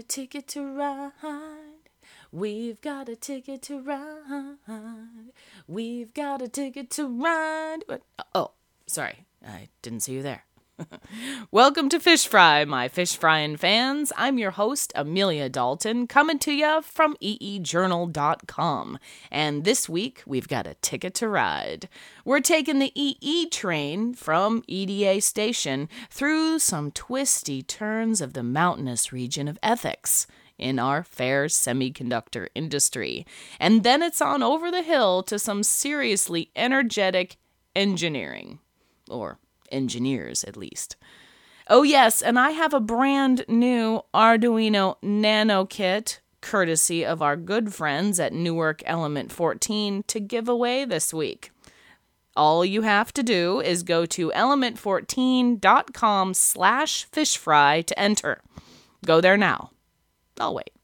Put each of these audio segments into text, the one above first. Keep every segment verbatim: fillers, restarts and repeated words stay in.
a ticket to ride. We've got a ticket to ride. We've got a ticket to ride. Oh, sorry. I didn't see you there. Welcome to Fish Fry, my fish frying fans. I'm your host, Amelia Dalton, coming to you from e e journal dot com. And this week, we've got a ticket to ride. We're taking the E E train from E D A Station through some twisty turns of the mountainous region of Essex in our fair semiconductor industry. And then it's on over the hill to some seriously energetic engineering. Or engineers, at least. Oh yes, and I have a brand new Arduino Nano kit, courtesy of our good friends at Newark Element fourteen, to give away this week. All you have to do is go to element fourteen dot com slash fishfry to enter. Go there now. I'll wait.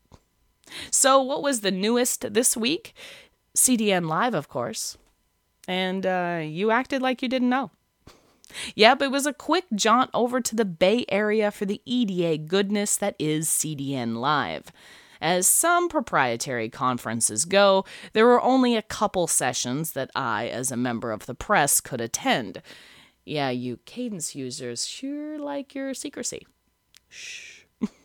So what was the newest this week? C D N Live, of course. And uh, you acted like you didn't know. Yep, it was a quick jaunt over to the Bay Area for the E D A goodness that is C D N Live. As some proprietary conferences go, there were only a couple sessions that I, as a member of the press, could attend. Yeah, you Cadence users sure like your secrecy. Shh.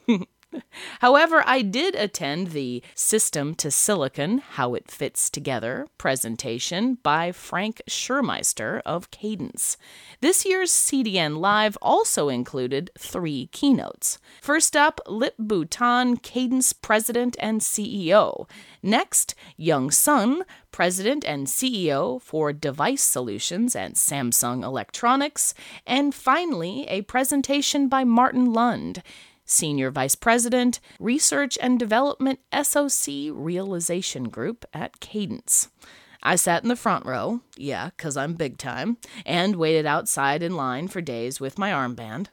However, I did attend the System to Silicon, How It Fits Together presentation by Frank Schurmeister of Cadence. This year's C D N Live also included three keynotes. First up, Lip Bhutan, Cadence President and C E O. Next, Young Sun, President and C E O for Device Solutions at Samsung Electronics. And finally, a presentation by Martin Lund, Senior Vice President, Research and Development S O C Realization Group at Cadence. I sat in the front row, yeah, 'cause I'm big time, and waited outside in line for days with my armband.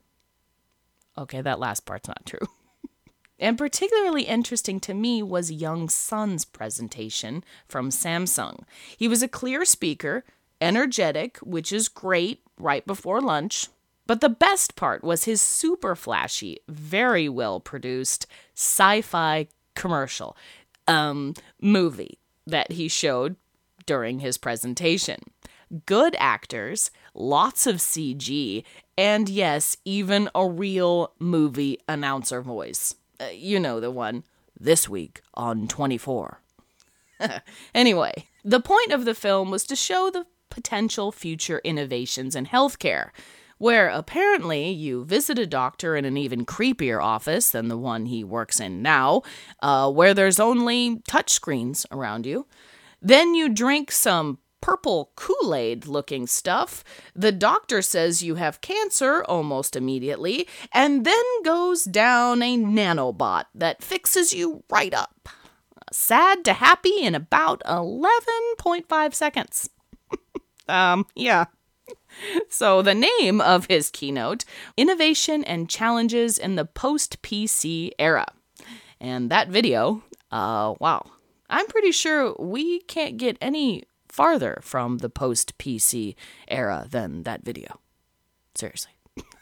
Okay, that last part's not true. And particularly interesting to me was Young Sun's presentation from Samsung. He was a clear speaker, energetic, which is great right before lunch. But the best part was his super flashy, very well-produced sci-fi commercial um, movie that he showed during his presentation. Good actors, lots of C G, and yes, even a real movie announcer voice. Uh, you know the one, this week on twenty-four. Anyway, the point of the film was to show the potential future innovations in healthcare, where apparently you visit a doctor in an even creepier office than the one he works in now, uh, where there's only touchscreens around you. Then you drink some purple Kool-Aid looking stuff. The doctor says you have cancer almost immediately, and then goes down a nanobot that fixes you right up. Sad to happy in about eleven point five seconds. um, yeah. So the name of his keynote, Innovation and Challenges in the Post-P C Era. And that video, uh, wow, I'm pretty sure we can't get any farther from the post-P C era than that video. Seriously.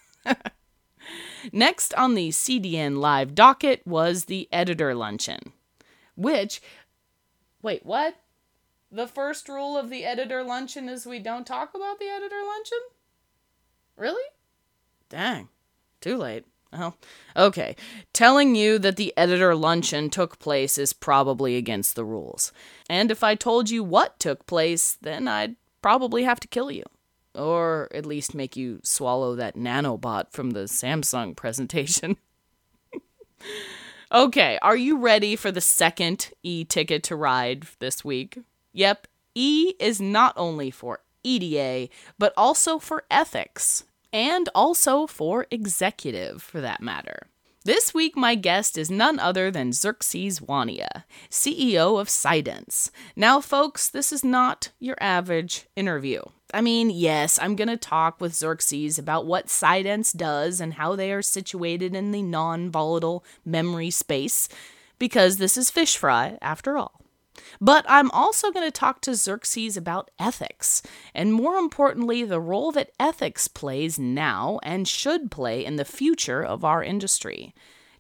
Next on the C D N Live docket was the Editor Luncheon, which, wait, what? The first rule of the Editor Luncheon is we don't talk about the Editor Luncheon? Really? Dang. Too late. Oh, okay. Telling you that the Editor Luncheon took place is probably against the rules. And if I told you what took place, then I'd probably have to kill you. Or at least make you swallow that nanobot from the Samsung presentation. Okay, are you ready for the second e-ticket to ride this week? Yep, E is not only for E D A, but also for ethics, and also for executive, for that matter. This week, my guest is none other than Xerxes Wania, C E O of Cydence. Now, folks, this is not your average interview. I mean, yes, I'm going to talk with Xerxes about what Cydence does and how they are situated in the non-volatile memory space, because this is Fish Fry, after all. But I'm also going to talk to Xerxes about ethics, and more importantly, the role that ethics plays now and should play in the future of our industry.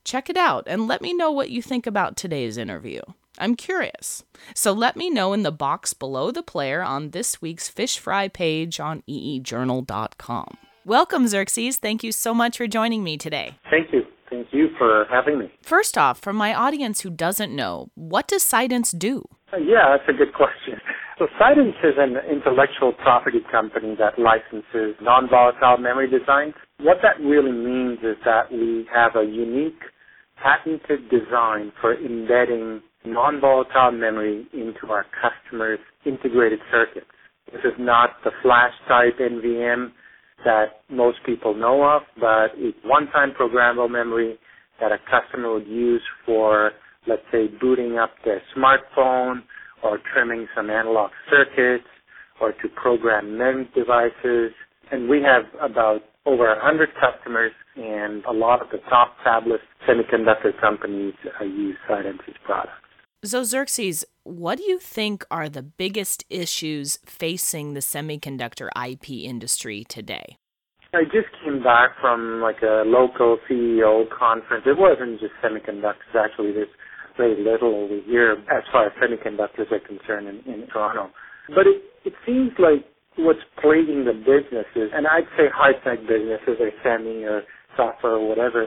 Check it out and let me know what you think about today's interview. I'm curious. So let me know in the box below the player on this week's Fish Fry page on e e journal dot com. Welcome, Xerxes. Thank you so much for joining me today. Thank you. Thank you for having me. First off, for my audience who doesn't know, what does Cydence do? Uh, yeah, that's a good question. So Cydence is an intellectual property company that licenses non-volatile memory designs. What that really means is that we have a unique patented design for embedding non-volatile memory into our customers' integrated circuits. This is not the flash type N V M that most people know of, but it's one-time programmable memory that a customer would use for, let's say, booting up their smartphone or trimming some analog circuits or to program MEMS devices. And we have about over one hundred customers, and a lot of the top fabless semiconductor companies uh, use Cydence's products. So, Xerxes, what do you think are the biggest issues facing the semiconductor I P industry today? I just came back from like a local C E O conference. It wasn't just semiconductors. Actually, there's very little over here as far as semiconductors are concerned in, in Toronto. But it, it seems like what's plaguing the businesses, and I'd say high-tech businesses or semi or software or whatever,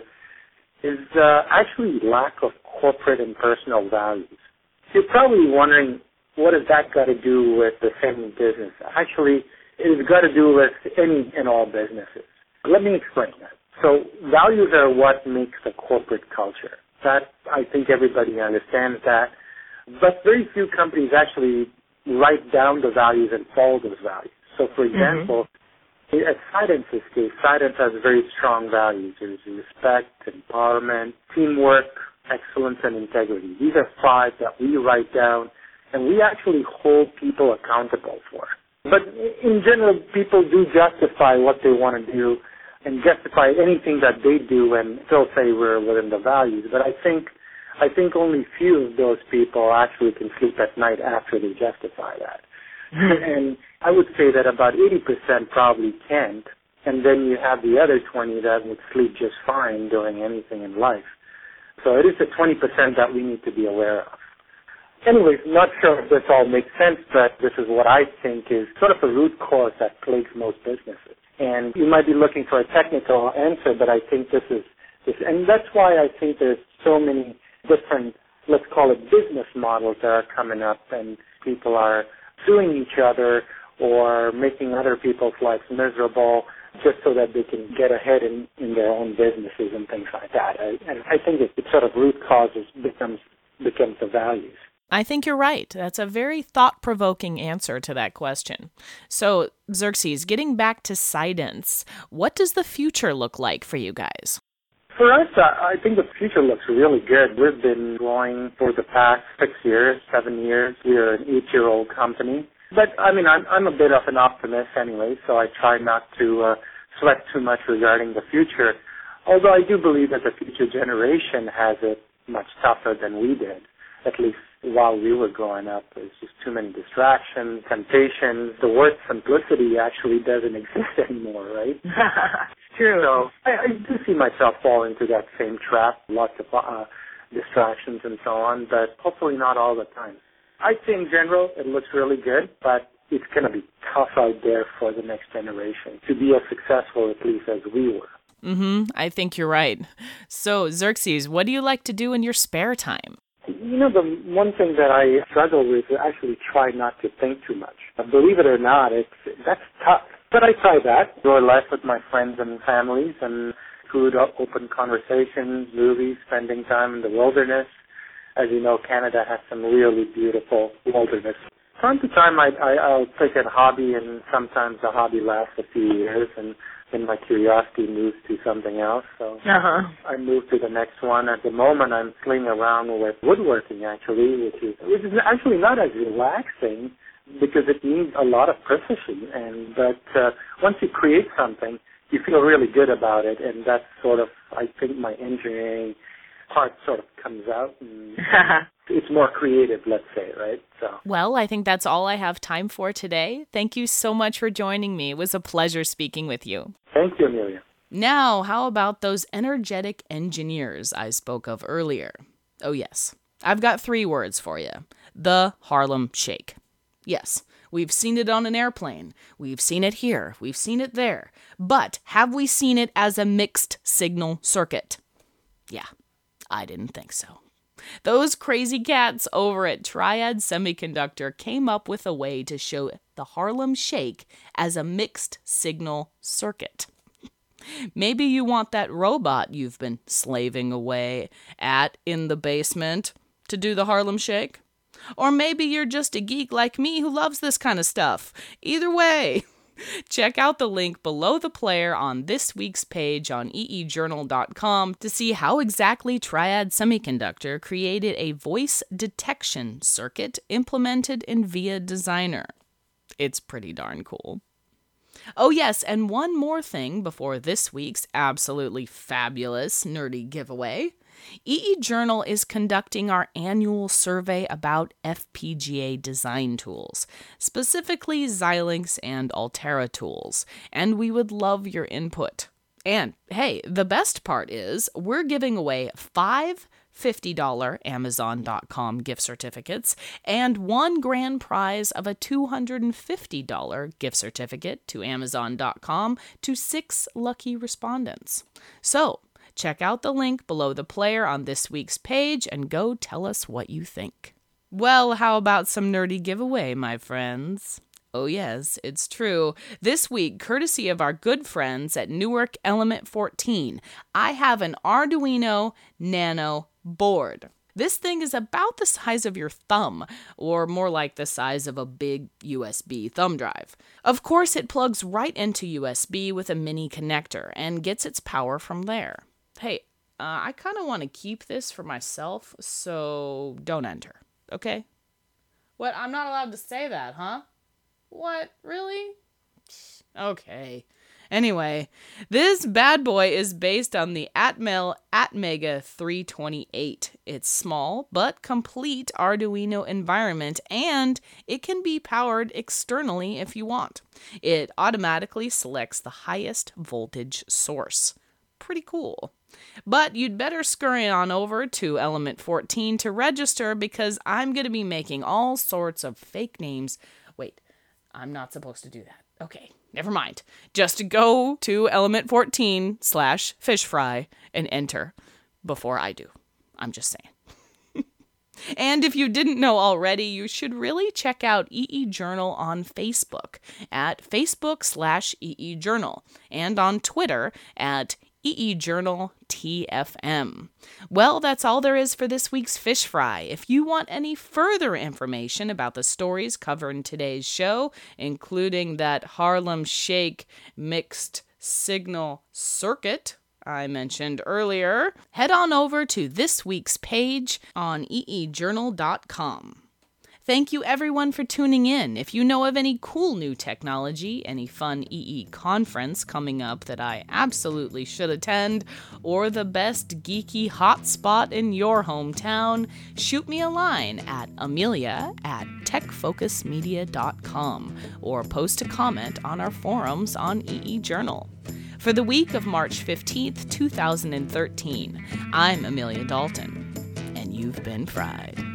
is uh, actually lack of corporate and personal values. You're probably wondering, what has that got to do with the semi business? Actually, it's got to do with any and all businesses. Let me explain that. So values are what makes the corporate culture. That, I think everybody understands that. But very few companies actually write down the values and follow those values. So, for example, mm-hmm. at Cydence's case, Cydence has very strong values. There's respect, empowerment, teamwork, excellence, and integrity. These are five that we write down, and we actually hold people accountable for. But in general, people do justify what they want to do and justify anything that they do and still say we're within the values. But I think I think only few of those people actually can sleep at night after they justify that. And I would say that about eighty percent probably can't, and then you have the other twenty that would sleep just fine doing anything in life. So it is the twenty percent that we need to be aware of. Anyways, not sure if this all makes sense, but this is what I think is sort of a root cause that plagues most businesses. And you might be looking for a technical answer, but I think this is, this, and that's why I think there's so many different, let's call it business models that are coming up, and people are suing each other or making other people's lives miserable just so that they can get ahead in, in their own businesses and things like that. I, and I think it, it sort of root causes becomes becomes the values. I think you're right. That's a very thought-provoking answer to that question. So, Xerxes, getting back to Cydence, what does the future look like for you guys? For us, I think the future looks really good. We've been growing for the past six years, seven years. We're an eight-year-old company. But, I mean, I'm, I'm a bit of an optimist anyway, so I try not to uh, sweat too much regarding the future. Although I do believe that the future generation has it much tougher than we did, at least while we were growing up. There's just too many distractions, temptations. The word simplicity actually doesn't exist anymore, right? True. So I, I do see myself fall into that same trap, lots of uh, distractions and so on, but hopefully not all the time. I'd say in general it looks really good, but it's going to be tough out there for the next generation to be as successful, at least, as we were. Mm-hmm. I think you're right. So, Xerxes, what do you like to do in your spare time? You know, the one thing that I struggle with is actually try not to think too much. Believe it or not, it's that's tough. But I try that. Enjoy life with my friends and families, and food, open conversations, movies, spending time in the wilderness. As you know, Canada has some really beautiful wilderness. From time to time, I, I, I'll take a hobby, and sometimes the hobby lasts a few years, and then my curiosity moves to something else. So uh-huh. I move to the next one. At the moment, I'm playing around with woodworking, actually, which is which is actually not as relaxing because it needs a lot of precision. And but uh, once you create something, you feel really good about it, and that's sort of, I think, my engineering part sort of comes out, and it's more creative, let's say, right? So. Well, I think that's all I have time for today. Thank you so much for joining me. It was a pleasure speaking with you. Thank you, Amelia. Now, how about those energetic engineers I spoke of earlier? Oh yes, I've got three words for you. The Harlem Shake. Yes, we've seen it on an airplane. We've seen it here. We've seen it there. But have we seen it as a mixed signal circuit? Yeah, I didn't think so. Those crazy cats over at Triad Semiconductor came up with a way to show the Harlem Shake as a mixed signal circuit. Maybe you want that robot you've been slaving away at in the basement to do the Harlem Shake. Or maybe you're just a geek like me who loves this kind of stuff. Either way, check out the link below the player on this week's page on e e journal dot com to see how exactly Triad Semiconductor created a voice detection circuit implemented in VIA Designer. It's pretty darn cool. Oh yes, and one more thing before this week's absolutely fabulous nerdy giveaway. E E Journal is conducting our annual survey about F P G A design tools, specifically Xilinx and Altera tools, and we would love your input. And hey, the best part is we're giving away five fifty dollars Amazon dot com gift certificates and one grand prize of a two hundred fifty dollars gift certificate to Amazon dot com to six lucky respondents. So, check out the link below the player on this week's page and go tell us what you think. Well, how about some nerdy giveaway, my friends? Oh yes, it's true. This week, courtesy of our good friends at Newark Element fourteen, I have an Arduino Nano board. This thing is about the size of your thumb, or more like the size of a big U S B thumb drive. Of course, it plugs right into U S B with a mini connector and gets its power from there. Hey, uh, I kind of want to keep this for myself, so don't enter, okay? What, I'm not allowed to say that, huh? What, really? Okay. Anyway, this bad boy is based on the Atmel Atmega three twenty-eight. It's small but complete Arduino environment, and it can be powered externally if you want. It automatically selects the highest voltage source. Pretty cool. But you'd better scurry on over to Element fourteen to register because I'm going to be making all sorts of fake names. Wait, I'm not supposed to do that. Okay, never mind. Just go to Element fourteen slash fish fry and enter before I do. I'm just saying. And if you didn't know already, you should really check out E E Journal on Facebook at Facebook slash E E Journal and on Twitter at E E Journal T F M. Well, that's all there is for this week's Fish Fry. If you want any further information about the stories covered in today's show, including that Harlem Shake mixed signal circuit I mentioned earlier, head on over to this week's page on e e journal dot com. Thank you everyone for tuning in. If you know of any cool new technology, any fun E E conference coming up that I absolutely should attend, or the best geeky hotspot in your hometown, shoot me a line at amelia at tech focus media dot com or post a comment on our forums on E E Journal. For the week of March fifteenth, two thousand thirteen, I'm Amelia Dalton, and you've been fried.